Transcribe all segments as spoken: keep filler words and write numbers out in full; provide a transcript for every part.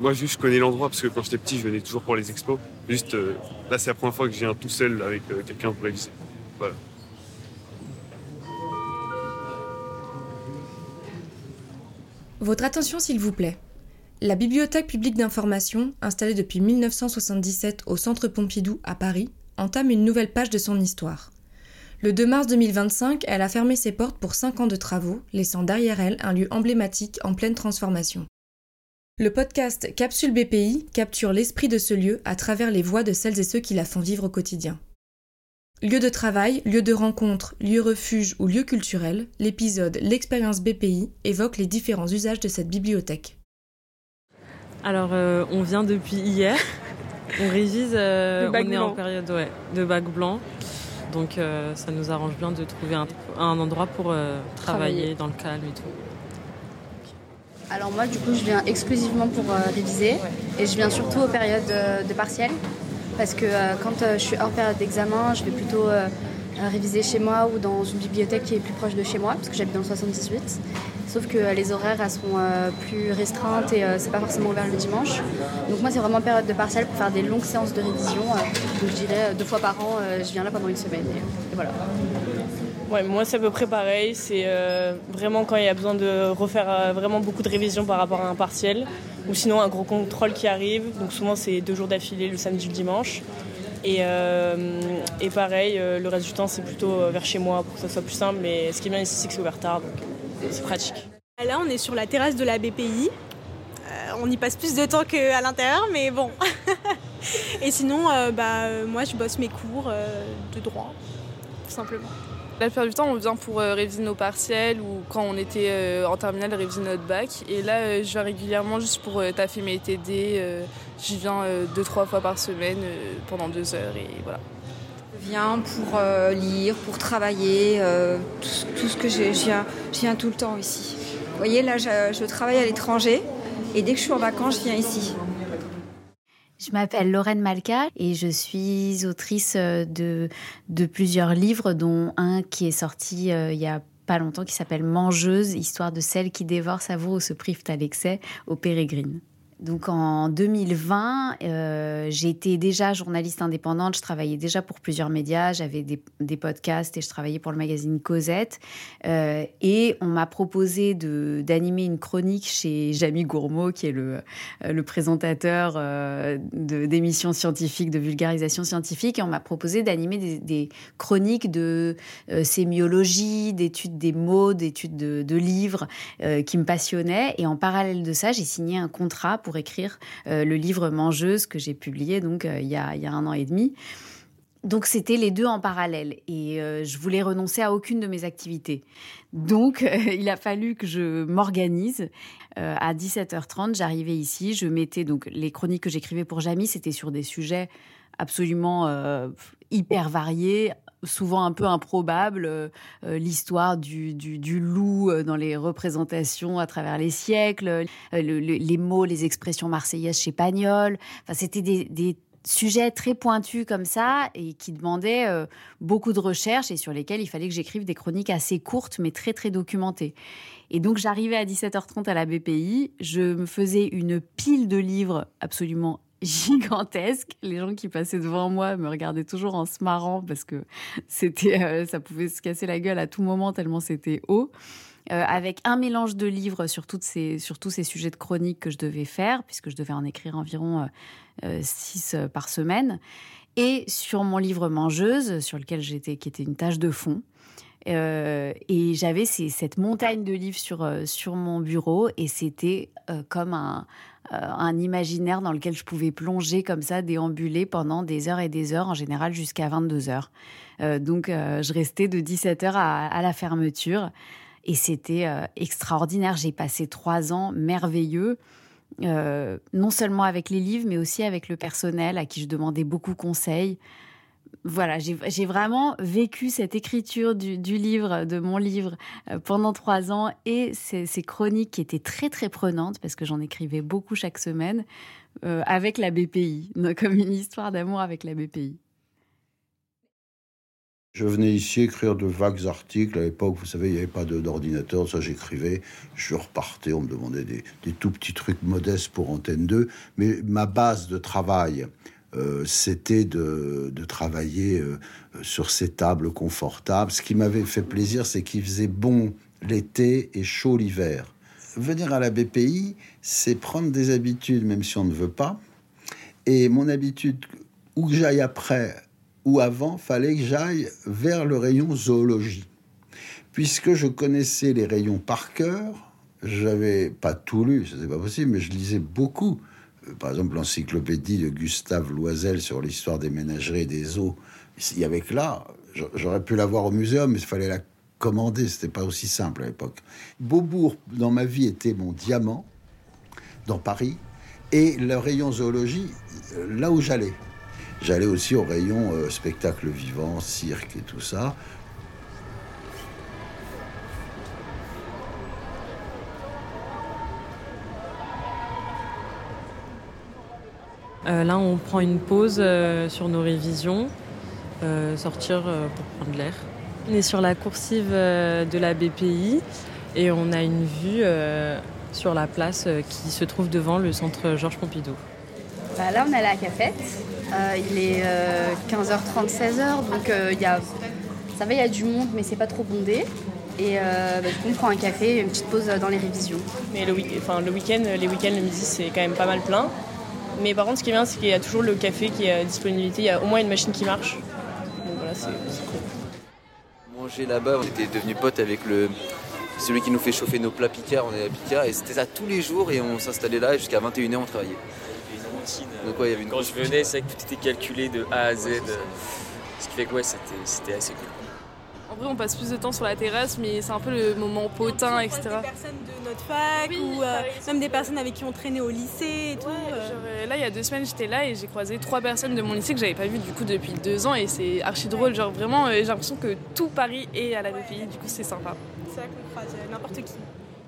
moi, juste, je connais l'endroit parce que quand j'étais petit, je venais toujours pour les expos. Juste, euh, là, c'est la première fois que je viens tout seul avec euh, quelqu'un pour réviser. Voilà. Votre attention, s'il vous plaît. La Bibliothèque publique d'information, installée depuis mille neuf cent soixante-dix-sept au Centre Pompidou à Paris, entame une nouvelle page de son histoire. Le deux mars deux mille vingt-cinq, elle a fermé ses portes pour cinq ans de travaux, laissant derrière elle un lieu emblématique en pleine transformation. Le podcast Capsule B P I capture l'esprit de ce lieu à travers les voix de celles et ceux qui la font vivre au quotidien. Lieu de travail, lieu de rencontre, lieu refuge ou lieu culturel, l'épisode L'expérience B P I évoque les différents usages de cette bibliothèque. Alors, euh, on vient depuis hier. On révise, euh, on est blanc. en période ouais, de bac blanc. Donc, euh, ça nous arrange bien de trouver un, un endroit pour euh, travailler, travailler dans le calme et tout. Alors moi, du coup, je viens exclusivement pour euh, réviser. Ouais. Et je viens surtout aux périodes de, de partiels. Parce que euh, quand euh, je suis hors période d'examen, je vais plutôt euh, réviser chez moi ou dans une bibliothèque qui est plus proche de chez moi, parce que j'habite dans le soixante-dix-huit. Sauf que euh, les horaires, elles seront euh, plus restreintes et euh, c'est pas forcément ouvert le dimanche. Donc moi, c'est vraiment période de partiel pour faire des longues séances de révision. Euh, donc je dirais euh, deux fois par an, euh, je viens là pendant une semaine. Et, et voilà. Ouais, moi, c'est à peu près pareil. C'est euh, vraiment quand il y a besoin de refaire euh, vraiment beaucoup de révisions par rapport à un partiel. Ou sinon, un gros contrôle qui arrive. Donc souvent, c'est deux jours d'affilée, le samedi et le dimanche. Et, euh, et pareil, euh, le reste du temps, c'est plutôt vers chez moi pour que ça soit plus simple. Mais ce qui est bien ici, c'est que c'est ouvert tard, donc c'est pratique. Là, on est sur la terrasse de la B P I. Euh, on y passe plus de temps qu'à l'intérieur, mais bon. Et sinon, euh, bah, moi, je bosse mes cours euh, de droit, tout simplement. La plupart du temps, on vient pour euh, réviser nos partiels ou quand on était euh, en terminale, réviser notre bac. Et là, euh, je viens régulièrement juste pour euh, taffer mes T D. Euh, j'y viens euh, deux, trois fois par semaine euh, pendant deux heures et voilà. Je viens pour euh, lire, pour travailler, euh, tout, tout ce que j'ai, je viens, je viens tout le temps ici. Vous voyez, là, je, je travaille à l'étranger et dès que je suis en vacances, je viens ici. Je m'appelle Lorraine Malka et je suis autrice de, de plusieurs livres, dont un qui est sorti euh, il y a pas longtemps, qui s'appelle Mangeuse, histoire de celles qui dévorent, savourent ou se privent à l'excès aux Pérégrines. Donc en deux mille vingt, euh, j'étais déjà journaliste indépendante, je travaillais déjà pour plusieurs médias, j'avais des, des podcasts et je travaillais pour le magazine Cosette. Euh, et on m'a proposé de, d'animer une chronique chez Jamie Gourmaud, qui est le, le présentateur euh, de, d'émissions scientifiques, de vulgarisation scientifique. Et on m'a proposé d'animer des, des chroniques de euh, sémiologie, d'études des mots, d'études de, de livres euh, qui me passionnaient. Et en parallèle de ça, j'ai signé un contrat pour écrire euh, le livre Mangeuse que j'ai publié donc euh, il y a, il y a un an et demi. Donc c'était les deux en parallèle et euh, je voulais renoncer à aucune de mes activités. Donc euh, il a fallu que je m'organise. Euh, à dix-sept heures trente, j'arrivais ici, je mettais donc les chroniques que j'écrivais pour Jamie, c'était sur des sujets absolument euh, hyper variés, souvent un peu improbable, euh, l'histoire du, du, du loup dans les représentations à travers les siècles, euh, le, le, les mots, les expressions marseillaises chez Pagnol. Enfin, c'était des, des sujets très pointus comme ça et qui demandaient euh, beaucoup de recherche et sur lesquels il fallait que j'écrive des chroniques assez courtes mais très très documentées. Et donc j'arrivais à dix-sept heures trente à la B P I, je me faisais une pile de livres absolument gigantesque. Les gens qui passaient devant moi me regardaient toujours en se marrant parce que c'était, euh, ça pouvait se casser la gueule à tout moment tellement c'était haut. Euh, avec un mélange de livres sur, toutes ces, sur tous ces sujets de chronique que je devais faire, puisque je devais en écrire environ euh, six euh, par semaine, et sur mon livre Mangeuse, sur lequel j'étais, qui était une tâche de fond. Euh, et j'avais ces, cette montagne de livres sur, euh, sur mon bureau, et c'était euh, comme un, euh, un imaginaire dans lequel je pouvais plonger comme ça, déambuler pendant des heures et des heures, en général jusqu'à vingt-deux heures. Euh, donc euh, je restais de dix-sept heures à, à la fermeture. Et c'était euh, extraordinaire. J'ai passé trois ans merveilleux, euh, non seulement avec les livres, mais aussi avec le personnel à qui je demandais beaucoup conseil. Voilà, j'ai, j'ai vraiment vécu cette écriture du, du livre, de mon livre, euh, pendant trois ans et ces, ces chroniques qui étaient très, très prenantes parce que j'en écrivais beaucoup chaque semaine euh, avec la B P I, comme une histoire d'amour avec la B P I. Je venais ici écrire de vagues articles. À l'époque, vous savez, il n'y avait pas de, d'ordinateur. Ça, j'écrivais. Je repartais. On me demandait des, des tout petits trucs modestes pour Antenne deux. Mais ma base de travail, euh, c'était de, de travailler euh, sur ces tables confortables. Ce qui m'avait fait plaisir, c'est qu'il faisait bon l'été et chaud l'hiver. Venir à la B P I, c'est prendre des habitudes, même si on ne veut pas. Et mon habitude, où que j'aille après ou avant, fallait que j'aille vers le rayon zoologie. Puisque je connaissais les rayons par cœur, j'avais pas tout lu, c'était pas possible, mais je lisais beaucoup. Par exemple, l'encyclopédie de Gustave Loisel sur l'histoire des ménageries et des zoos. Il y avait que là, j'aurais pu la voir au muséum, mais il fallait la commander, c'était pas aussi simple à l'époque. Beaubourg, dans ma vie, était mon diamant, dans Paris, et le rayon zoologie, là où j'allais. J'allais aussi au rayon euh, spectacle vivant, cirque et tout ça. Euh, là, on prend une pause euh, sur nos révisions, euh, sortir euh, pour prendre l'air. On est sur la coursive euh, de la B P I et on a une vue euh, sur la place euh, qui se trouve devant le centre Georges Pompidou. Bah là, on est à la cafette. Euh, il est euh, quinze heures trente, seize heures, donc euh, y a, ça va, il y a du monde, mais c'est pas trop bondé. Et euh, bah, du coup, on prend un café et une petite pause dans les révisions. Mais le, week- enfin, le week-end, les week-ends, le midi, c'est quand même pas mal plein. Mais par contre, ce qui est bien, c'est qu'il y a toujours le café qui est à disponibilité. Il y a au moins une machine qui marche. Donc voilà, c'est, c'est cool. Manger là-bas, on était devenus potes avec le, celui qui nous fait chauffer nos plats Picard. On est à Picard et c'était ça tous les jours et on s'installait là et jusqu'à vingt et une heures on travaillait. Donc, ouais, il y avait une Quand je venais, c'est vrai que tout était calculé de A à Z. Ce qui fait que ouais, c'était, c'était assez cool. En vrai, on passe plus de temps sur la terrasse, mais c'est un peu le moment potin, et cetera. Des personnes de notre fac oui, ou euh, même des personnes avec qui on traînait au lycée et tout. Ouais, euh... genre, là, il y a deux semaines, j'étais là et j'ai croisé trois personnes de mon lycée que j'avais pas vues du coup depuis deux ans et c'est archi drôle. Genre vraiment, euh, j'ai l'impression que tout Paris est à la B P I. Du coup, c'est sympa. C'est là qu'on croise n'importe qui.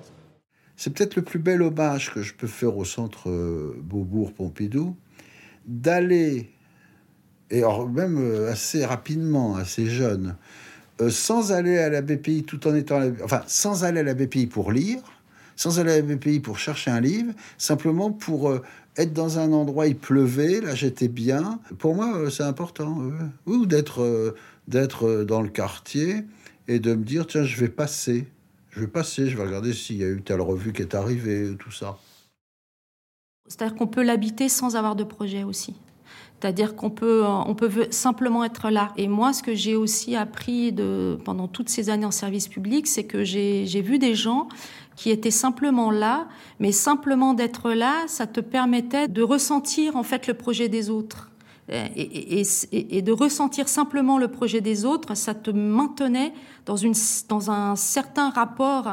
C'est peut-être le plus bel hommage que je peux faire au centre Beaubourg-Pompidou, d'aller, et alors même assez rapidement, assez jeune, euh, sans aller à la B P I tout en étant... La, enfin, sans aller à la B P I pour lire, sans aller à la B P I pour chercher un livre, simplement pour euh, être dans un endroit, il pleuvait, là j'étais bien. Pour moi, euh, c'est important. Euh, ou d'être, euh, d'être dans le quartier et de me dire, tiens, je vais passer. Je vais passer, je vais regarder s'il y a eu telle revue qui est arrivée, tout ça. C'est-à-dire qu'on peut l'habiter sans avoir de projet aussi. C'est-à-dire qu'on peut, on peut simplement être là. Et moi, ce que j'ai aussi appris de, pendant toutes ces années en service public, c'est que j'ai, j'ai vu des gens qui étaient simplement là, mais simplement d'être là, ça te permettait de ressentir en fait le projet des autres. Et, et, et, et de ressentir simplement le projet des autres, ça te maintenait dans, une, dans un certain rapport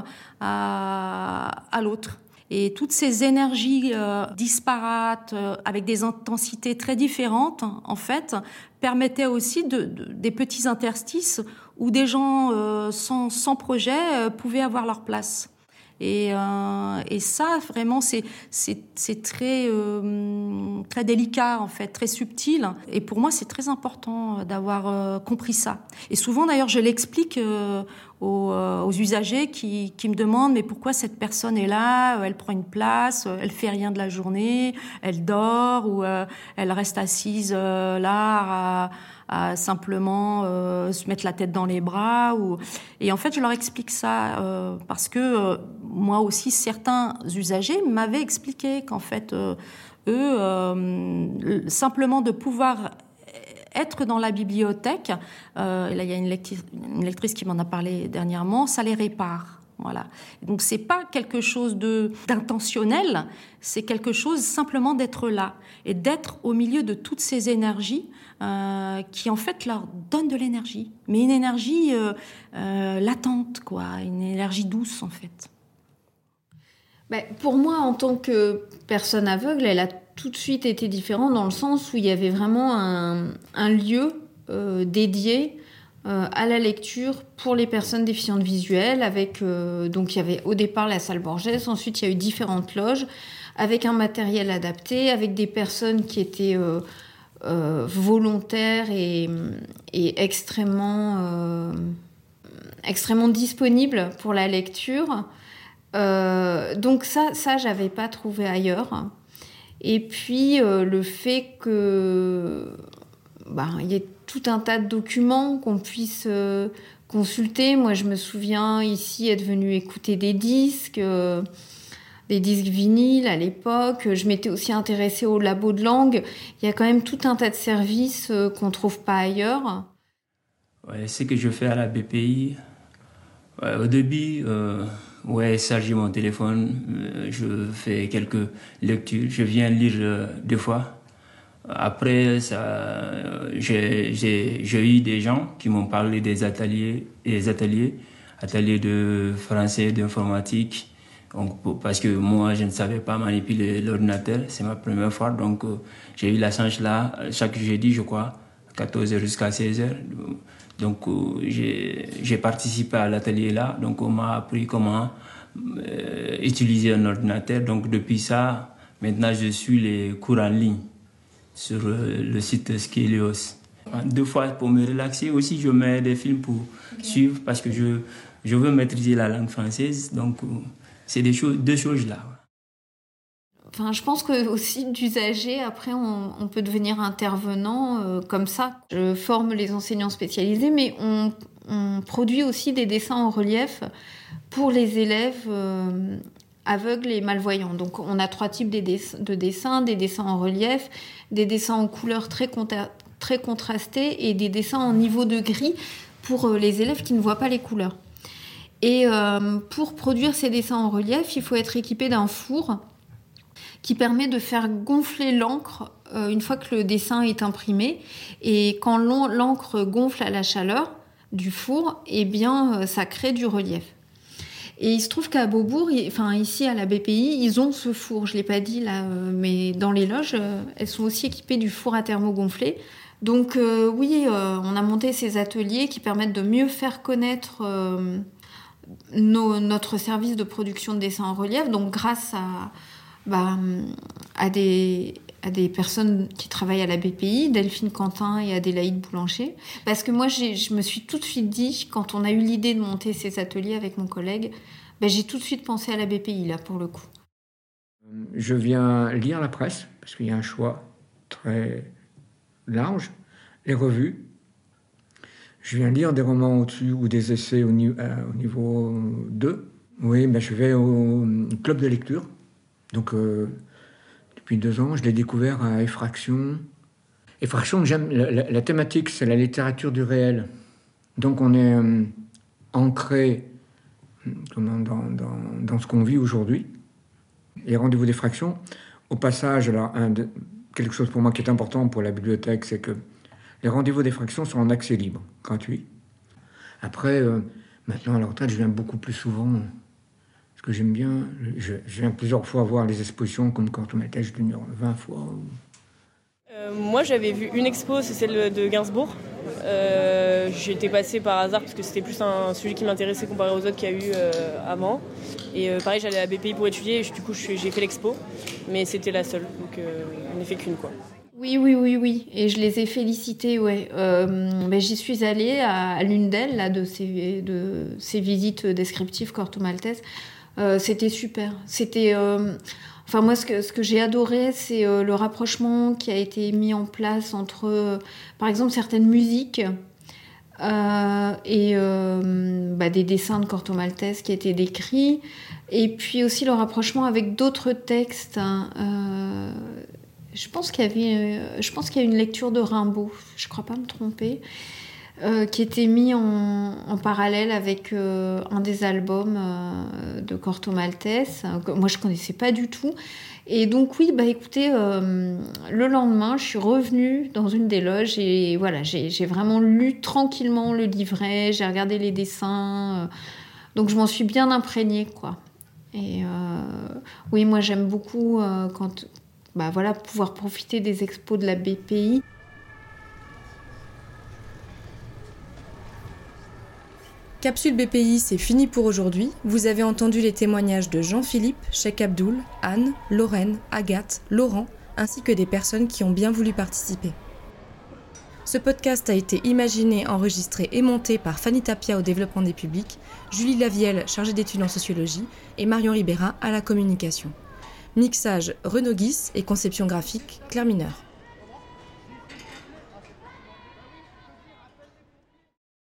à, à l'autre. Et toutes ces énergies euh, disparates, euh, avec des intensités très différentes, en fait, permettaient aussi de, de, des petits interstices où des gens euh, sans, sans projet euh, pouvaient avoir leur place. Et, euh, et ça, vraiment, c'est, c'est, c'est très, euh, très délicat, en fait, très subtil. Et pour moi, c'est très important d'avoir euh, compris ça. Et souvent, d'ailleurs, je l'explique euh, aux, euh, aux usagers qui, qui me demandent « Mais pourquoi cette personne est là ? Elle prend une place, elle fait rien de la journée, elle dort ou euh, elle reste assise euh, là à, à simplement euh, se mettre la tête dans les bras. » ou... Et en fait, je leur explique ça euh, parce que euh, moi aussi, certains usagers m'avaient expliqué qu'en fait, euh, eux, euh, simplement de pouvoir être dans la bibliothèque, euh, et là il y a une lectrice, une lectrice qui m'en a parlé dernièrement, ça les répare. Voilà. Donc c'est pas quelque chose de d'intentionnel, c'est quelque chose simplement d'être là et d'être au milieu de toutes ces énergies euh, qui en fait leur donnent de l'énergie, mais une énergie euh, euh, latente, quoi, une énergie douce en fait. Ben, pour moi, en tant que personne aveugle, elle a tout de suite été différente dans le sens où il y avait vraiment un, un lieu euh, dédié euh, à la lecture pour les personnes déficientes visuelles. Avec, euh, donc il y avait au départ la salle Borgès, ensuite il y a eu différentes loges avec un matériel adapté, avec des personnes qui étaient euh, euh, volontaire et, et extrêmement, euh, extrêmement disponible pour la lecture. Euh, donc ça, ça, j'avais pas trouvé ailleurs. Et puis euh, le fait que bah, y ait tout un tas de documents qu'on puisse euh, consulter. Moi, je me souviens ici être venue écouter des disques, euh, des disques vinyles à l'époque. Je m'étais aussi intéressée au labo de langue. Il y a quand même tout un tas de services euh, qu'on trouve pas ailleurs. Ouais, ce que je fais à la B P I, ouais, au début, euh, ouais, charger mon téléphone, euh, je fais quelques lectures, je viens lire euh, deux fois. Après, ça, euh, j'ai, j'ai, j'ai eu des gens qui m'ont parlé des ateliers, des ateliers, ateliers de français, d'informatique. Donc, parce que moi, je ne savais pas manipuler l'ordinateur, c'est ma première fois. Donc, euh, j'ai eu la chance là, chaque jeudi, je crois, quatorze heures jusqu'à seize heures. Donc, euh, j'ai, j'ai participé à l'atelier là. Donc, on m'a appris comment euh, utiliser un ordinateur. Donc, depuis ça, maintenant, je suis les cours en ligne sur euh, le site Skelios. Deux fois pour me relaxer aussi, je mets des films pour okay. suivre parce que je, je veux maîtriser la langue française. Donc, euh, c'est des choses, deux choses là. Enfin, je pense que aussi d'usager, après, on, on peut devenir intervenant euh, comme ça. Je forme les enseignants spécialisés, mais on, on produit aussi des dessins en relief pour les élèves euh, aveugles et malvoyants. Donc, on a trois types de dessins, des dessins en relief, des dessins en couleurs très, contra- très contrastés et des dessins en niveau de gris pour euh, les élèves qui ne voient pas les couleurs. Et euh, pour produire ces dessins en relief, il faut être équipé d'un four qui permet de faire gonfler l'encre euh, une fois que le dessin est imprimé. Et quand l'encre gonfle à la chaleur du four, eh bien, euh, ça crée du relief. Et il se trouve qu'à Beaubourg, il, enfin ici à la B P I, ils ont ce four. Je ne l'ai pas dit là, euh, mais dans les loges, euh, elles sont aussi équipées du four à thermogonfler. Donc euh, oui, euh, on a monté ces ateliers qui permettent de mieux faire connaître euh, nos, notre service de production de dessins en relief. Donc grâce à... Bah, à, des, à des personnes qui travaillent à la B P I, Delphine Quentin et Adélaïde Boulanger. Parce que moi, j'ai, je me suis tout de suite dit, quand on a eu l'idée de monter ces ateliers avec mon collègue, bah, j'ai tout de suite pensé à la B P I, là, pour le coup. Je viens lire la presse, parce qu'il y a un choix très large, les revues. Je viens lire des romans au-dessus ou des essais au, ni- euh, au niveau deux. Oui, bah, je vais au club de lecture. Donc, euh, depuis deux ans, je l'ai découvert à Effraction. Effraction, j'aime la, la, la thématique, c'est la littérature du réel. Donc, on est euh, ancré dans, dans, dans, dans ce qu'on vit aujourd'hui. Et Rendez-vous d'Effraction, au passage, alors, un de, quelque chose pour moi qui est important pour la bibliothèque, c'est que les Rendez-vous d'Effraction sont en accès libre, gratuit. Après, euh, maintenant, à la retraite, je viens beaucoup plus souvent... que j'aime bien, je, je viens plusieurs fois voir les expositions comme Corto Maltese, je l'ai vingt fois. Euh, moi j'avais vu une expo, c'est celle de Gainsbourg. Euh, j'étais passée par hasard parce que c'était plus un sujet qui m'intéressait comparé aux autres qu'il y a eu euh, avant. Et euh, pareil, j'allais à la B P I pour étudier et du coup j'ai fait l'expo, mais c'était la seule, donc euh, on n'a fait qu'une quoi. Oui, oui, oui, oui. Et je les ai félicités, ouais. Euh, ben, j'y suis allée à, à l'une d'elles, là, de ces, de ces visites descriptives Corto Maltese. Euh, c'était super. C'était, euh, enfin moi, ce que, ce que j'ai adoré, c'est euh, le rapprochement qui a été mis en place entre, euh, par exemple, certaines musiques euh, et euh, bah, des dessins de Corto Maltese qui étaient décrits, et puis aussi le rapprochement avec d'autres textes. Hein. Euh, je pense qu'il y avait, euh, je pense qu'il y a une lecture de Rimbaud. Je crois pas me tromper. Euh, qui était mis en, en parallèle avec euh, un des albums euh, de Corto Maltese, que moi je connaissais pas du tout. Et donc oui, bah écoutez, euh, le lendemain, je suis revenue dans une des loges et voilà, j'ai, j'ai vraiment lu tranquillement le livret, j'ai regardé les dessins, euh, donc je m'en suis bien imprégnée, quoi. Et euh, oui, moi j'aime beaucoup euh, quand, bah voilà, pouvoir profiter des expos de la B P I. Capsule B P I, c'est fini pour aujourd'hui. Vous avez entendu les témoignages de Jean-Philippe, Cheikh Abdoul, Anne, Lorraine, Agathe, Laurent, ainsi que des personnes qui ont bien voulu participer. Ce podcast a été imaginé, enregistré et monté par Fanny Tapia au développement des publics, Julie Lavielle, chargée d'études en sociologie, et Marion Ribera à la communication. Mixage Renaud Guis et conception graphique Claire Mineur.